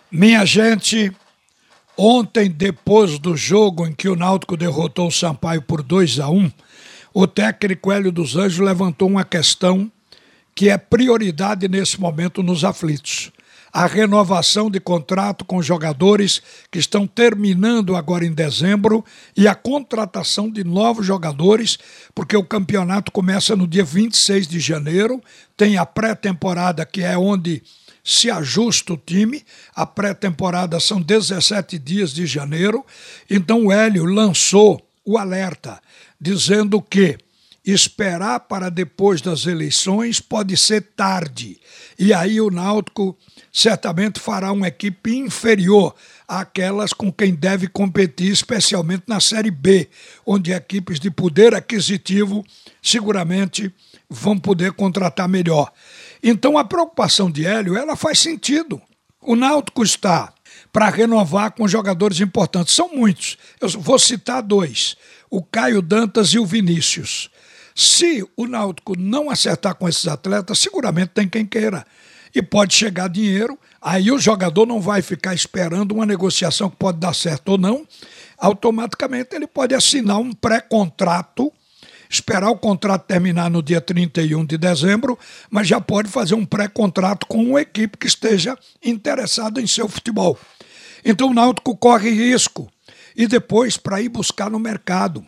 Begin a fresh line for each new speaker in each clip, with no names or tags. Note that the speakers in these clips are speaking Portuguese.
Minha gente, ontem, depois do jogo em que o Náutico derrotou o Sampaio por 2-1, o técnico Hélio dos Anjos levantou uma questão que é prioridade nesse momento nos aflitos. A renovação de contrato com jogadores que estão terminando agora em dezembro e a contratação de novos jogadores, porque o campeonato começa no dia 26 de janeiro, tem a pré-temporada que é onde se ajusta o time, a pré-temporada são 17 dias de janeiro, então o Hélio lançou o alerta, dizendo que esperar para depois das eleições pode ser tarde, e aí o Náutico certamente fará uma equipe inferior àquelas com quem deve competir, especialmente na Série B, onde equipes de poder aquisitivo seguramente vão poder contratar melhor. Então a preocupação de Hélio, ela faz sentido. O Náutico está para renovar com jogadores importantes, são muitos, eu vou citar dois, o Caio Dantas e o Vinícius. Se o Náutico não acertar com esses atletas, seguramente tem quem queira. E pode chegar dinheiro, aí o jogador não vai ficar esperando uma negociação que pode dar certo ou não. Automaticamente ele pode assinar um pré-contrato, esperar o contrato terminar no dia 31 de dezembro, mas já pode fazer um pré-contrato com uma equipe que esteja interessada em seu futebol. Então o Náutico corre risco. E depois para ir buscar no mercado.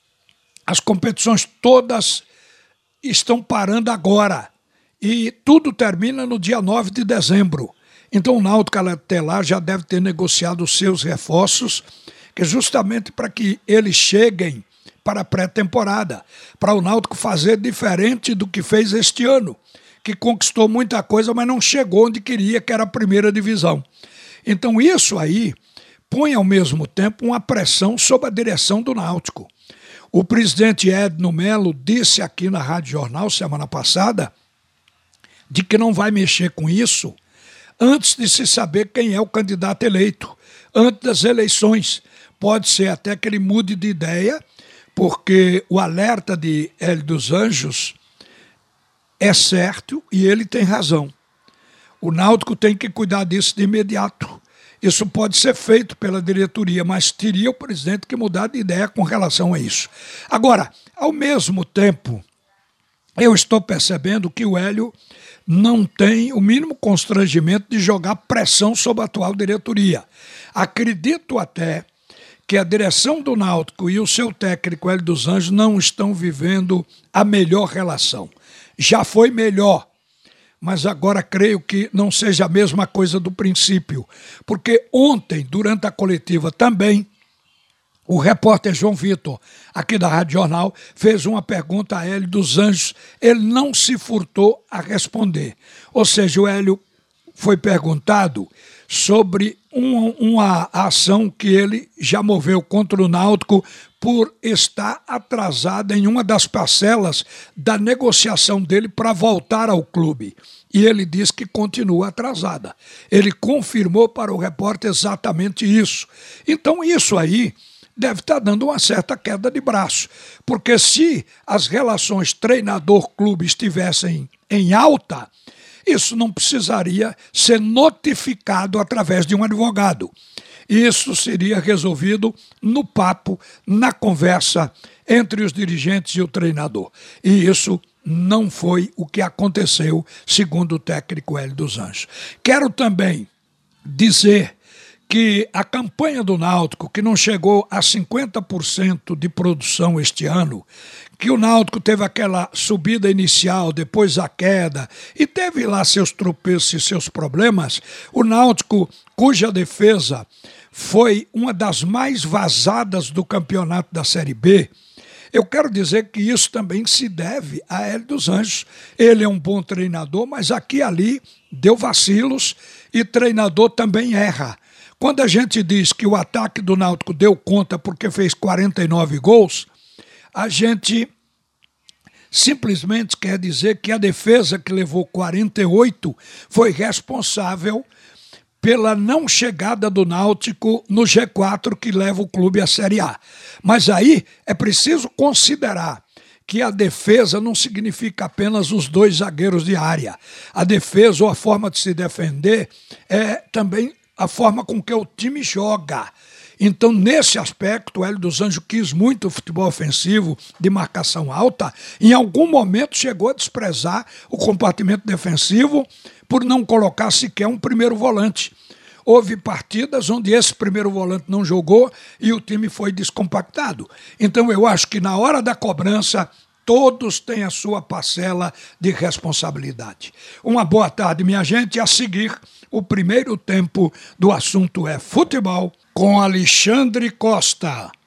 As competições todas estão parando agora e tudo termina no dia 9 de dezembro. Então o Náutico até lá já deve ter negociado os seus reforços, que é justamente para que eles cheguem para a pré-temporada, para o Náutico fazer diferente do que fez este ano, que conquistou muita coisa, mas não chegou onde queria, que era a primeira divisão. Então isso aí põe ao mesmo tempo uma pressão sobre a direção do Náutico. O presidente Edno Melo disse aqui na Rádio Jornal semana passada de que não vai mexer com isso antes de se saber quem é o candidato eleito, antes das eleições. Pode ser até que ele mude de ideia, porque o alerta de Hélio dos Anjos é certo e ele tem razão. O Náutico tem que cuidar disso de imediato. Isso pode ser feito pela diretoria, mas teria o presidente que mudar de ideia com relação a isso. Agora, ao mesmo tempo, eu estou percebendo que o Hélio não tem o mínimo constrangimento de jogar pressão sobre a atual diretoria. Acredito até que a direção do Náutico e o seu técnico Hélio dos Anjos não estão vivendo a melhor relação. Já foi melhor, mas agora creio que não seja a mesma coisa do princípio, porque ontem, durante a coletiva também, o repórter João Vitor, aqui da Rádio Jornal, fez uma pergunta a Hélio dos Anjos, ele não se furtou a responder. Ou seja, o Hélio foi perguntado sobre uma ação que ele já moveu contra o Náutico por estar atrasada em uma das parcelas da negociação dele para voltar ao clube. E ele diz que continua atrasada. Ele confirmou para o repórter exatamente isso. Então isso aí deve estar dando uma certa queda de braço, porque se as relações treinador-clube estivessem em alta, isso não precisaria ser notificado através de um advogado. Isso seria resolvido no papo, na conversa entre os dirigentes e o treinador. E isso não foi o que aconteceu, segundo o técnico Hélio dos Anjos. Quero também dizer que a campanha do Náutico, que não chegou a 50% de produção este ano, que o Náutico teve aquela subida inicial, depois a queda, e teve lá seus tropeços e seus problemas, o Náutico, cuja defesa foi uma das mais vazadas do campeonato da Série B, eu quero dizer que isso também se deve a Hélio dos Anjos. Ele é um bom treinador, mas aqui e ali deu vacilos e treinador também erra. Quando a gente diz que o ataque do Náutico deu conta porque fez 49 gols, a gente simplesmente quer dizer que a defesa que levou 48 foi responsável pela não chegada do Náutico no G4 que leva o clube à Série A. Mas aí é preciso considerar que a defesa não significa apenas os dois zagueiros de área. A defesa ou a forma de se defender é também a forma com que o time joga. Então, nesse aspecto, o Hélio dos Anjos quis muito o futebol ofensivo de marcação alta. Em algum momento chegou a desprezar o compartimento defensivo por não colocar sequer um primeiro volante. Houve partidas onde esse primeiro volante não jogou e o time foi descompactado. Então, eu acho que na hora da cobrança, todos têm a sua parcela de responsabilidade. Uma boa tarde, minha gente. A seguir, o primeiro tempo do assunto é futebol com Alexandre Costa.